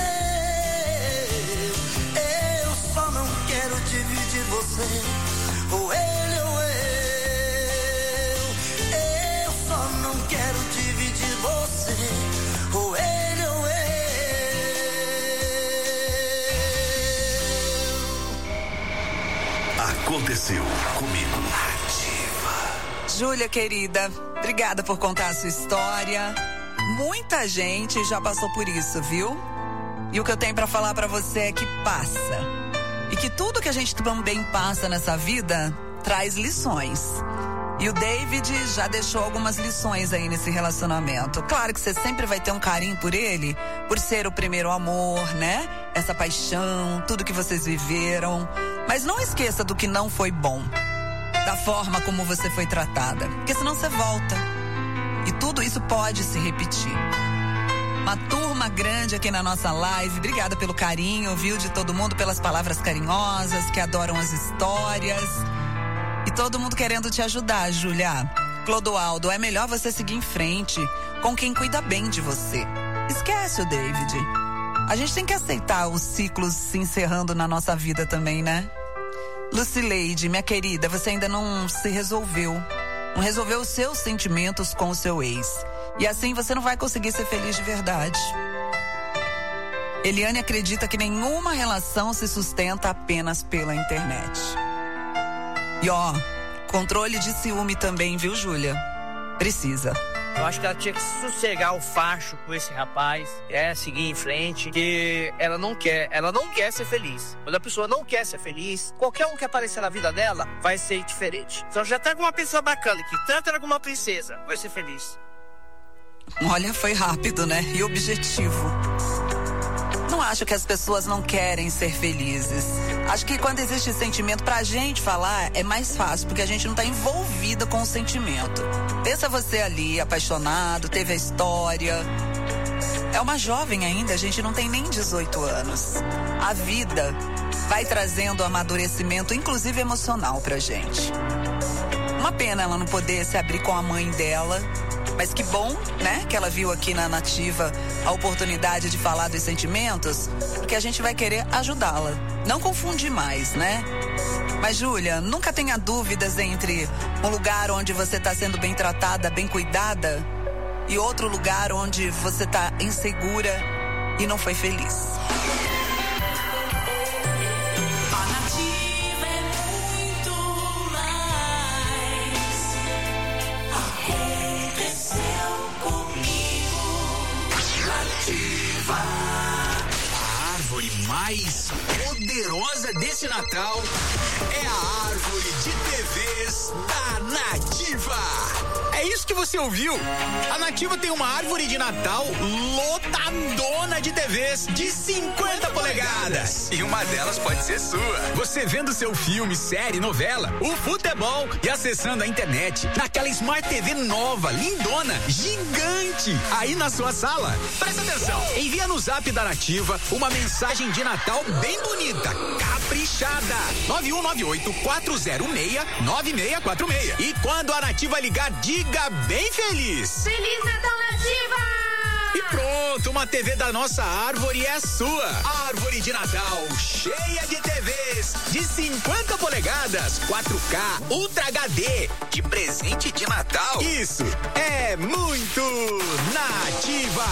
Eu só não quero dividir você. Ou ele ou eu. Eu só não quero dividir você. Ou ele ou eu. Aconteceu comigo. Júlia, querida, obrigada por contar a sua história. Muita gente já passou por isso, viu? E o que eu tenho pra falar pra você é que passa. E que tudo que a gente também passa nessa vida traz lições. E o David já deixou algumas lições aí nesse relacionamento. Claro que você sempre vai ter um carinho por ele, por ser o primeiro amor, né? Essa paixão, tudo que vocês viveram. Mas não esqueça do que não foi bom. Da forma como você foi tratada. Porque senão você volta. E tudo isso pode se repetir. Uma turma grande aqui na nossa live. Obrigada pelo carinho, viu? De todo mundo, pelas palavras carinhosas, que adoram as histórias. E todo mundo querendo te ajudar, Júlia. Clodoaldo, é melhor você seguir em frente com quem cuida bem de você. Esquece o David. A gente tem que aceitar os ciclos se encerrando na nossa vida também, né? Lucileide, minha querida, você ainda não se resolveu. Não resolveu os seus sentimentos com o seu ex. E assim você não vai conseguir ser feliz de verdade. Eliane acredita que nenhuma relação se sustenta apenas pela internet. E ó, controle de ciúme também, viu, Júlia? Precisa. Eu acho que ela tinha que sossegar o facho com esse rapaz, seguir em frente, que ela não quer ser feliz. Quando a pessoa não quer ser feliz, qualquer um que aparecer na vida dela vai ser diferente. Então já traga uma pessoa bacana aqui, traga uma princesa, vai ser feliz. Olha, foi rápido, né? E objetivo. Não acho que as pessoas não querem ser felizes. Acho que quando existe sentimento, pra gente falar é mais fácil, porque a gente não tá envolvida com o sentimento. Pensa você ali, apaixonado, teve a história. É uma jovem ainda, a gente não tem nem 18 anos. A vida vai trazendo amadurecimento, inclusive emocional, pra gente. Uma pena ela não poder se abrir com a mãe dela. Mas que bom, né, que ela viu aqui na Nativa a oportunidade de falar dos sentimentos, porque a gente vai querer ajudá-la. Não confundir mais, né? Mas, Júlia, nunca tenha dúvidas entre um lugar onde você está sendo bem tratada, bem cuidada, e outro lugar onde você está insegura e não foi feliz. A Nativa é muito mais. Aconteceu comigo. Nativa. A árvore mais poderosa desse Natal é a árvore de TVs da Nativa. É isso que você ouviu. A Nativa tem uma árvore de Natal lotadona de TVs de 50 polegadas. E uma delas pode ser sua. Você vendo seu filme, série, novela, o futebol e acessando a internet naquela Smart TV nova, lindona, gigante, aí na sua sala. Presta atenção. Envia no zap da Nativa uma mensagem de Natal bem bonita, caprichada. 9198-406-9646. E quando a Nativa ligar, diga bem feliz. Feliz Natal, Nativa! E pronto, uma TV da nossa árvore é sua. Árvore de Natal, cheia de TVs de 50 polegadas, 4K, Ultra HD, de presente de Natal. Isso é muito Nativa.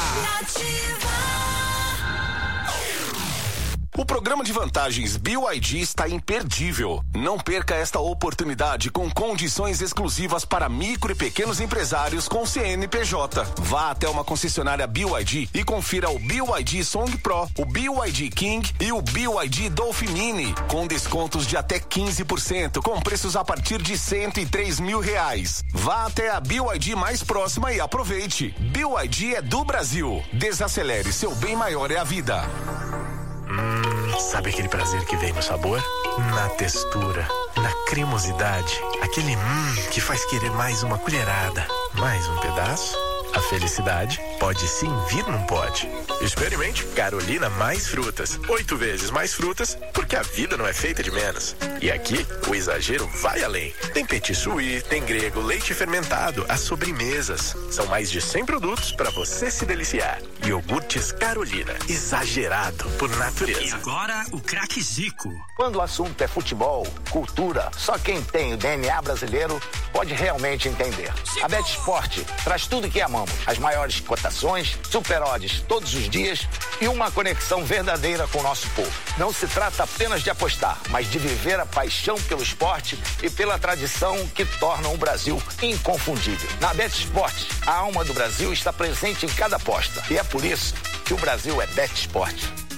O programa de vantagens BYD está imperdível. Não perca esta oportunidade com condições exclusivas para micro e pequenos empresários com CNPJ. Vá até uma concessionária BYD e confira o BYD Song Pro, o BYD King e o BYD Dolphin Mini, com descontos de até 15%, com preços a partir de R$103 mil. Vá até a BYD mais próxima e aproveite. BYD é do Brasil. Desacelere, seu bem maior é a vida. Sabe aquele prazer que vem no sabor? Na textura, na cremosidade, aquele que faz querer mais uma colherada, mais um pedaço? A felicidade pode sim vir num pote. Experimente Carolina mais frutas. 8 vezes mais frutas, porque a vida não é feita de menos. E aqui, o exagero vai além. Tem petit suí, tem grego, leite fermentado, as sobremesas. São mais de 100 produtos para você se deliciar. Iogurtes Carolina, exagerado por natureza. E agora, o craque Zico. Quando o assunto é futebol, cultura, só quem tem o DNA brasileiro pode realmente entender. A BetSport traz tudo que amamos. As maiores cotações, super odds todos os dias e uma conexão verdadeira com o nosso povo. Não se trata apenas de apostar, mas de viver a paixão pelo esporte e pela tradição que tornam o Brasil inconfundível. Na BetSport, a alma do Brasil está presente em cada aposta. E é por isso que o Brasil é BetSport.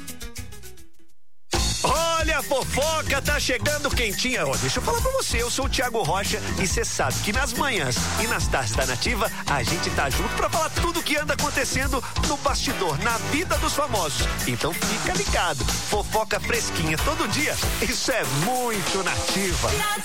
Olha, a fofoca tá chegando quentinha. Deixa eu falar pra você, eu sou o Thiago Rocha e você sabe que nas manhãs e nas tardes da Nativa, a gente tá junto pra falar tudo o que anda acontecendo no bastidor, na vida dos famosos. Então fica ligado, fofoca fresquinha todo dia, isso é muito Nativa.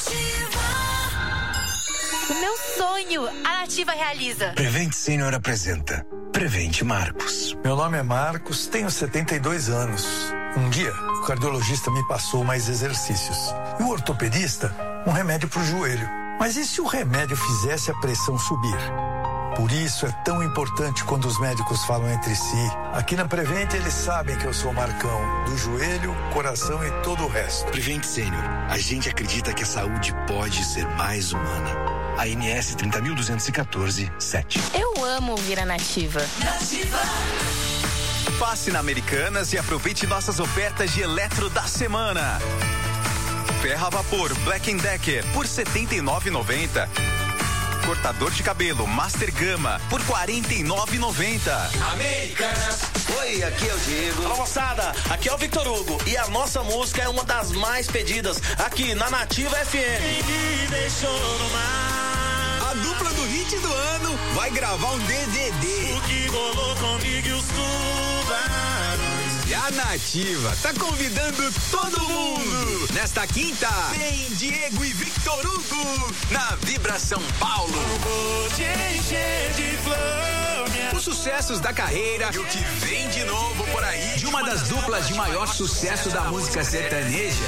O meu sonho, a Nativa realiza. Prevent Senior apresenta Prevent Marcos. Meu nome é Marcos, tenho 72 anos. Um dia, o cardiologista me passou mais exercícios. E o ortopedista, um remédio para o joelho. Mas e se o remédio fizesse a pressão subir? Por isso é tão importante quando os médicos falam entre si. Aqui na Prevent eles sabem que eu sou o Marcão, do joelho, coração e todo o resto. Prevent Senior, a gente acredita que a saúde pode ser mais humana. ANS 30.214-7. Eu amo ouvir a Nativa. Nativa! Passe na Americanas e aproveite nossas ofertas de eletro da semana. Ferro a vapor Black & Decker por R$ 79,90. Cortador de cabelo Master Gama por R$ 49,90. Americanas. Oi, aqui é o Diego. Fala, moçada, aqui é o Victor Hugo e a nossa música é uma das mais pedidas aqui na Nativa FM. Quem me deixou no mar. A dupla do hit do ano vai gravar um DVD. O que rolou comigo e os tubarões. E a Nativa tá convidando todo mundo. Nesta quinta, tem Diego e Victor Hugo na Vibra São Paulo. Vou te encher de flor. Os sucessos da carreira e o que vem de novo por aí de uma das duplas de maior sucesso da música sertaneja.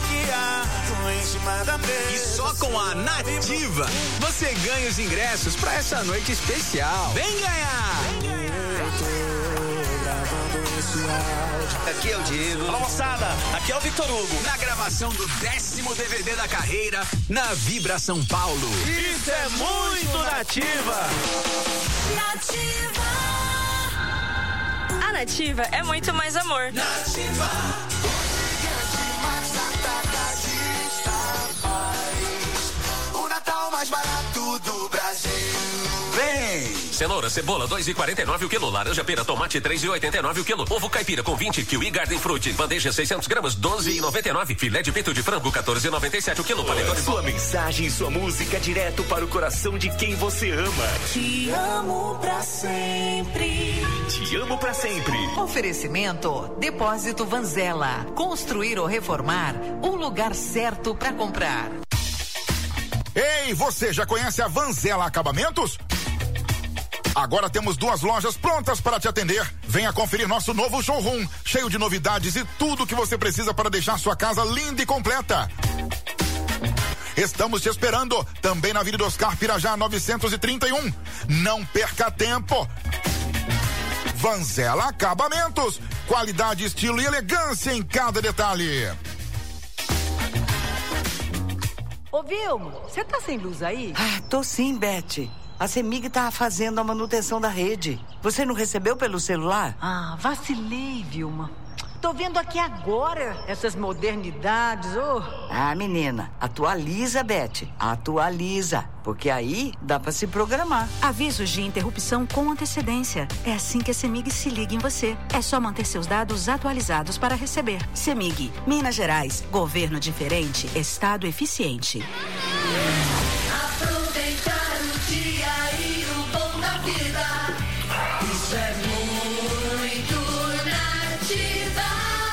E só com a Nativa você ganha os ingressos pra essa noite especial. Vem ganhar! Aqui é o Diego. Fala, moçada, aqui é o Victor Hugo. Na gravação do 10º DVD da carreira na Vibra São Paulo. Isso é muito Nativa. Nativa. A Nativa é muito mais amor. Nativa. O Natal mais barato do Brasil. Vem! Cenoura, cebola, 2,49 o quilo. Laranja, pera, tomate, 3,89 o quilo. Ovo caipira com 20, kiwi Garden Fruit. Bandeja, 600 gramas, 12,99. Filé de peito de frango, 14,97 o quilo. Panetone. Sua mensagem e sua música direto para o coração de quem você ama. Te amo pra sempre. Te amo pra sempre. Oferecimento Depósito Vanzella. Construir ou reformar, o lugar certo pra comprar. Ei, você já conhece a Vanzella Acabamentos? Agora temos 2 lojas prontas para te atender. Venha conferir nosso novo showroom, cheio de novidades e tudo que você precisa para deixar sua casa linda e completa. Estamos te esperando, também na Avenida Oscar Pirajá 931. Não perca tempo. Vanzella Acabamentos, qualidade, estilo e elegância em cada detalhe. Ô Vilma, você tá sem luz aí? Ah, tô sim, Beth. A CEMIG tá fazendo a manutenção da rede. Você não recebeu pelo celular? Ah, vacilei, Vilma. Tô vendo aqui agora essas modernidades, ô. Ah, menina, atualiza, Beth. Atualiza, porque aí dá pra se programar. Avisos de interrupção com antecedência. É assim que a CEMIG se liga em você. É só manter seus dados atualizados para receber. CEMIG, Minas Gerais. Governo diferente, Estado eficiente. Aproveitar o dia e o bom da vida. Isso é muito Nativa.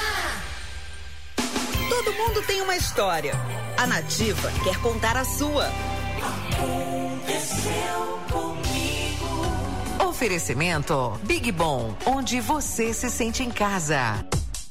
Todo mundo tem uma história. A Nativa quer contar a sua. Aconteceu comigo. Oferecimento Big Bom, onde você se sente em casa.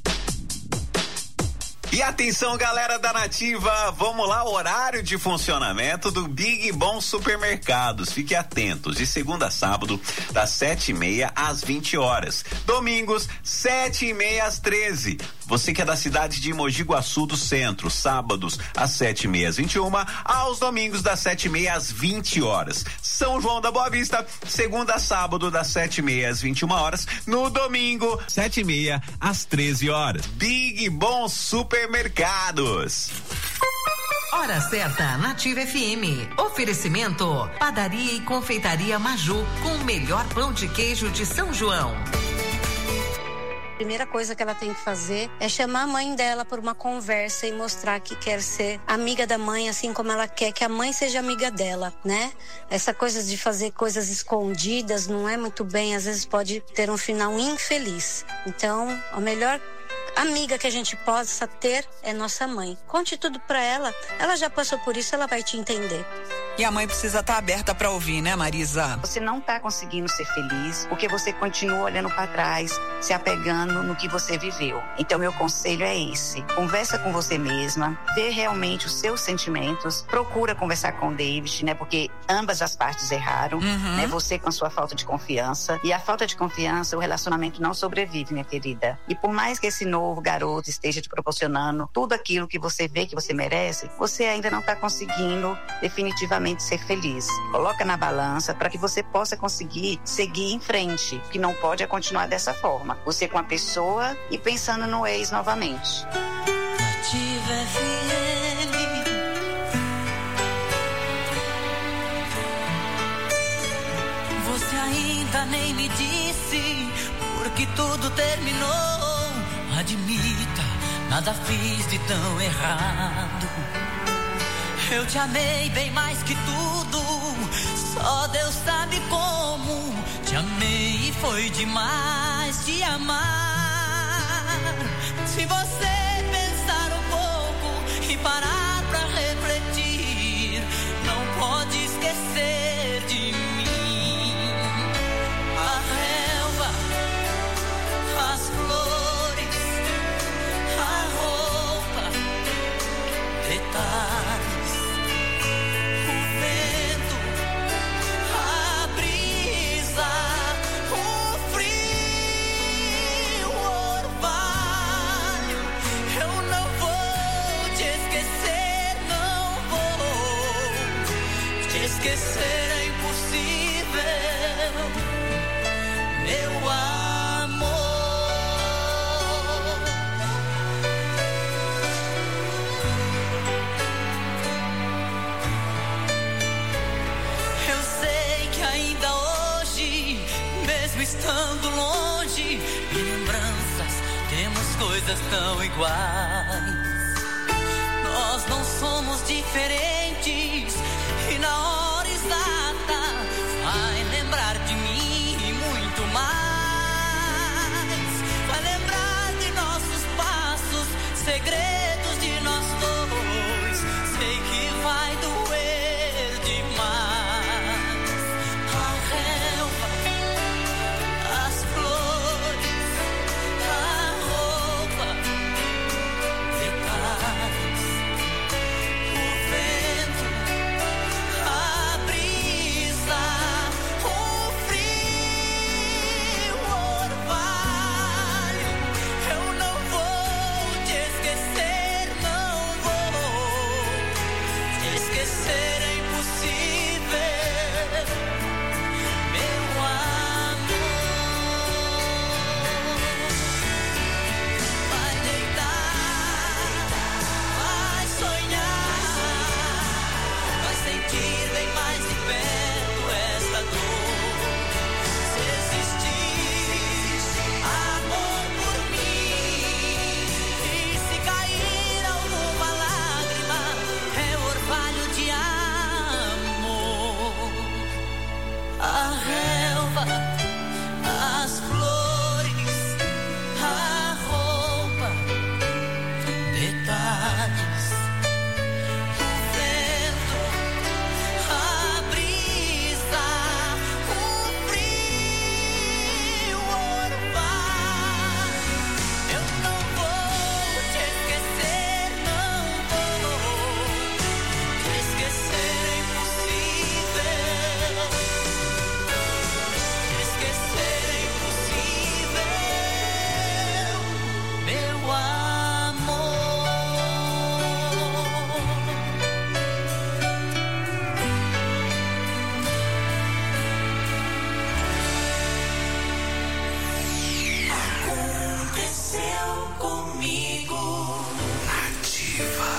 E atenção, galera da Nativa, vamos lá, horário de funcionamento do Big Bom Supermercados. Fique atentos, de segunda a sábado, das 7h30 às 20 horas. Domingos, 7h30 às 13. Você que é da cidade de Mogi Guaçu do Centro, sábados, às 7h30 às 21, aos domingos, das 7h30 às 20 horas. São João da Boa Vista, segunda a sábado, das 7h30 às 21 horas. No domingo, 7h30 às 13 horas. Big Bom Supermercados. Hora certa, Nativa FM. Oferecimento Padaria e Confeitaria Maju, com o melhor pão de queijo de São João. A primeira coisa que ela tem que fazer é chamar a mãe dela por uma conversa e mostrar que quer ser amiga da mãe, assim como ela quer que a mãe seja amiga dela, né? Essa coisa de fazer coisas escondidas não é muito bem, às vezes pode ter um final infeliz. Então, a melhor amiga que a gente possa ter é nossa mãe. Conte tudo pra ela, ela já passou por isso, ela vai te entender. E a mãe precisa estar aberta pra ouvir, né, Marisa? Você não tá conseguindo ser feliz porque você continua olhando pra trás, se apegando no que você viveu. Então, meu conselho é esse. Conversa com você mesma, vê realmente os seus sentimentos, procura conversar com o David, né? Porque ambas as partes erraram, né? Você com a sua falta de confiança. E a falta de confiança, o relacionamento não sobrevive, minha querida. E por mais que esse novo garoto esteja te proporcionando tudo aquilo que você vê que você merece, você ainda não tá conseguindo definitivamente ser feliz. Coloca na balança para que você possa conseguir seguir em frente. O que não pode é continuar dessa forma. Você com a pessoa e pensando no ex novamente. Nativa FM. Você ainda nem me disse porque tudo terminou. Admita, nada fiz de tão errado. Eu te amei bem mais que tudo, só Deus sabe como. Te amei e foi demais te amar. Se você pensar um pouco e parar pra refletir, não pode esquecer de mim. A relva, as flores, a roupa, detalhes. Esquecer é impossível, meu amor. estando longe, em lembranças temos coisas tão iguais. Nós não somos diferentes e na hora exata vai lembrar de mim e muito mais. Vai lembrar de nossos passos, segredos de nós dois. Sei que vai doer demais. A relva, as flores, a roupa, detalhes, o vento, a brisa, o frio, o orvalho. Eu não vou te esquecer, não vou te esquecer, é impossível, meu amor. Vai deitar, vai sonhar, vai sentir bem mais de perto esta dor. Se existir amor por mim, e se cair alguma lágrima, é orvalho de amor. A relva, as flores, a roupa, detalhes, o vento, a brisa, o frio, o orvalho. Eu não vou te esquecer, não vou te esquecer, é impossível. Te esquecer é impossível, meu amor. Aconteceu comigo. Ativa.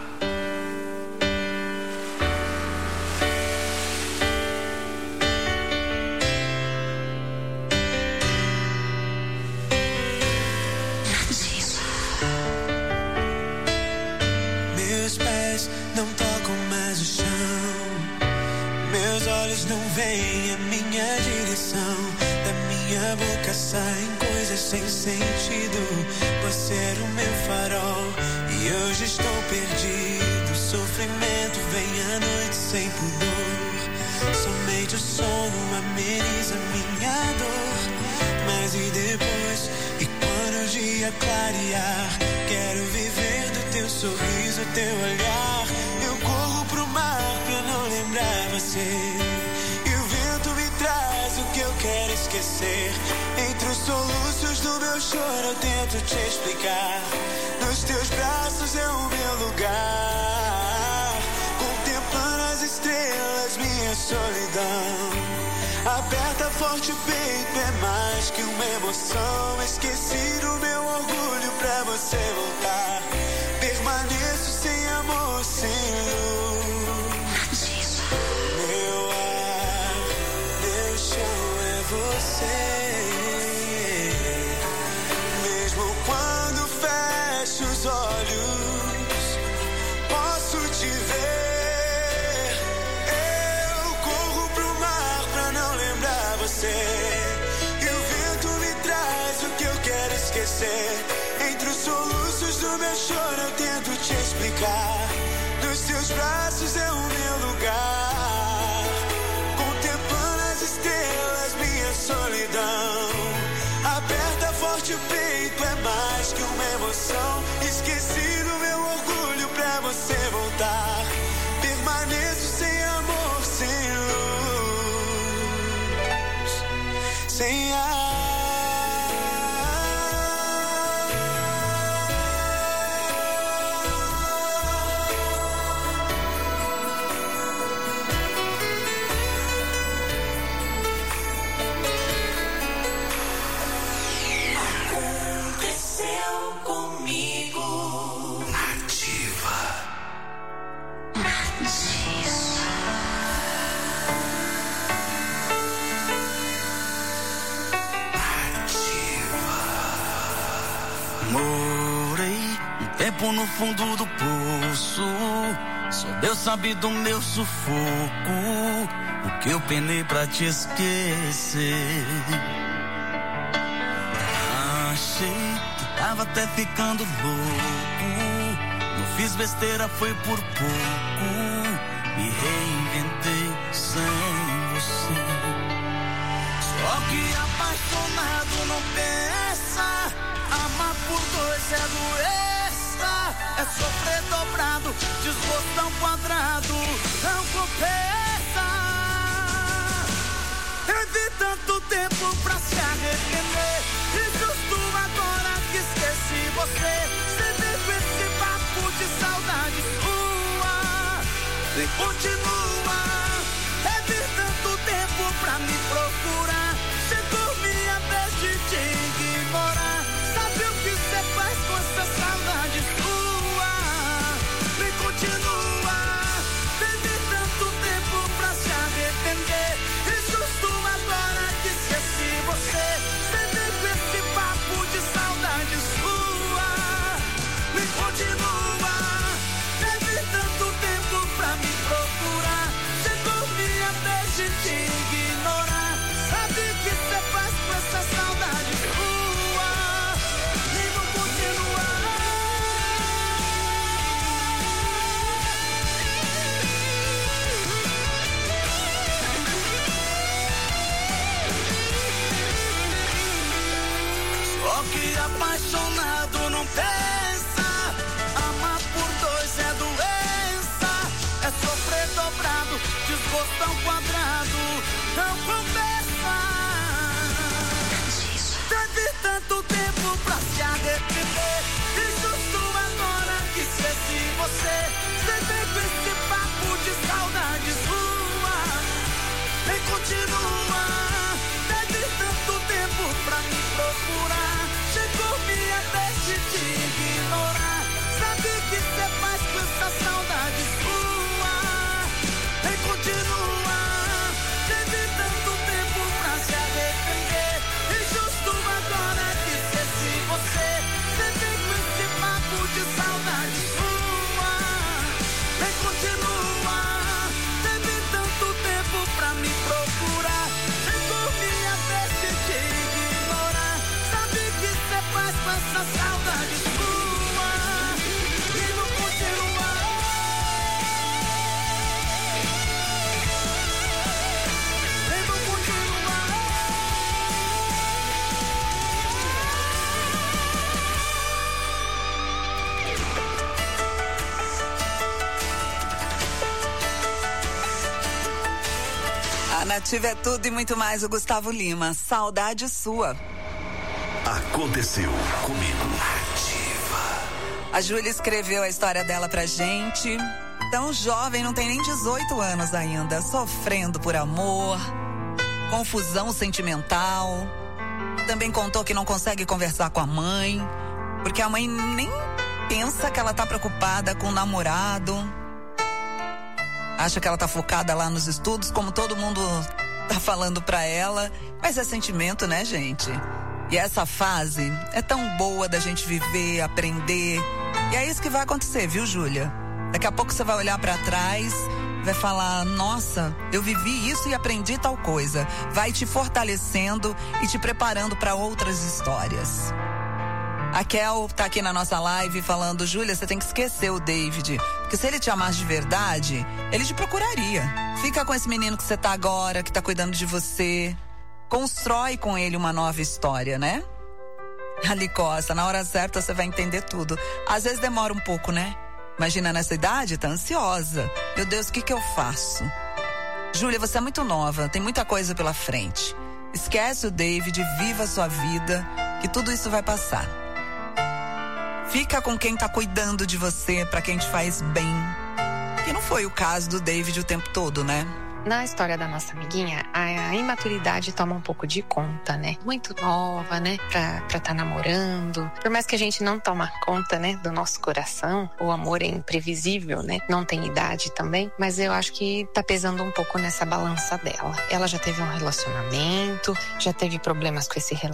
Meus pés não tocam mais o chão, meus olhos não veem a minha direção. Da minha boca saem coisas sem sentido. Você era o meu farol e hoje estou perdido. O sofrimento vem à noite sem pudor. Somente o sono ameniza minha dor. Mas e depois? E quando o dia clarear? Quero viver do teu sorriso, teu olhar. Eu corro pro mar pra não lembrar você. E o vento me traz o que eu quero esquecer. Entre os soluços do meu choro eu tento te explicar. Nos teus braços é o meu lugar. Contemplando as estrelas, minha solidão. Aperta forte o peito, é mais que uma emoção. Esqueci do meu orgulho pra você voltar. Permaneço sem amor, sem luz. Meu ar, meu chão é você. Mesmo quando fecho os olhos, posso te ver. Eu corro pro mar pra não lembrar você. E o vento me traz o que eu quero esquecer. Entre os soluços do meu choro eu tento te explicar. Nos teus braços é o meu lugar. Contemplando as estrelas, minha solidão. Aperta forte o peito, é mais que uma emoção. Esqueci do meu orgulho pra você voltar. Permaneço sem amor, sem luz, sem ar. Morei um tempo no fundo do poço, só Deus sabe do meu sufoco, o que eu penei pra te esquecer. Achei que tava até ficando louco, não fiz besteira, foi por pouco, me reinventei sem você. Só que apaixonado não pensa, amar por dois é doença, é sofrer dobrado, desgosto ao quadrado, não compensa. Teve tanto tempo pra se arrepender, e justo agora que esqueci você, sempre com esse papo de saudade sua, e continua. Teve tanto tempo pra me procurar, você dormia desde te ignorar. Sabe o que você faz com essa saudade sua? Me continua. Teve tanto tempo pra se arrepender, e justo agora que esqueci você, sempre com esse papo de saudade sua. Me continua. Teve tanto tempo pra me procurar, você dormia desde te ignorar. Sabe o que você faz com essa saudade sua? E vou continuar. Só que apaixonado não pensa, amar por dois é doença, é sofrer dobrado, desgosto ao quadrado, não compensa. Teve tanto tempo pra se arrepender, e justo agora que esqueci você, sempre com esse papo de saudade sua. E continua. Teve tanto tempo pra me procurar, chegou minha vez de te ignorar. Sabe o que você faz com essa saudade sua? E continua. Teve tanto tempo pra se arrepender, e justo agora que esqueci você, sempre com esse papo de saudade sua. E continua. Teve tanto tempo pra me procurar, chegou minha vez de te ignorar. Sabe o que você faz com essa saudade sua? E vou continuar. E vou continuar. A Nativa é tudo e muito mais. O Gustavo Lima, saudade sua. Aconteceu comigo. A Júlia escreveu a história dela pra gente. Tão jovem, não tem nem 18 anos ainda, sofrendo por amor, confusão sentimental. Também contou que não consegue conversar com a mãe, porque a mãe nem pensa que ela tá preocupada com o namorado. Acha que ela tá focada lá nos estudos, como todo mundo tá falando pra ela. Mas é sentimento, né, gente? E essa fase é tão boa da gente viver, aprender. E é isso que vai acontecer, viu, Júlia? Daqui a pouco você vai olhar pra trás, vai falar, nossa, eu vivi isso e aprendi tal coisa. Vai te fortalecendo e te preparando pra outras histórias. A Kel tá aqui na nossa live falando, Júlia, você tem que esquecer o David, porque se ele te amasse de verdade, ele te procuraria. Fica com esse menino que você tá agora, que tá cuidando de você. Constrói com ele uma nova história, né? Ali Costa, na hora certa você vai entender tudo. Às vezes demora um pouco, né? Imagina nessa idade, tá ansiosa. Meu Deus, o que eu faço? Júlia, você é muito nova, tem muita coisa pela frente. Esquece o David, viva a sua vida, que tudo isso vai passar. Fica com quem tá cuidando de você, pra quem te faz bem. Que não foi o caso do David o tempo todo, né? Na história da nossa amiguinha, a imaturidade toma um pouco de conta, né? Muito nova, né? Pra tá namorando. Por mais que a gente não toma conta, né? Do nosso coração, o amor é imprevisível, né? Não tem idade também. Mas eu acho que tá pesando um pouco nessa balança dela. Ela já teve um relacionamento, já teve problemas com esse relacionamento.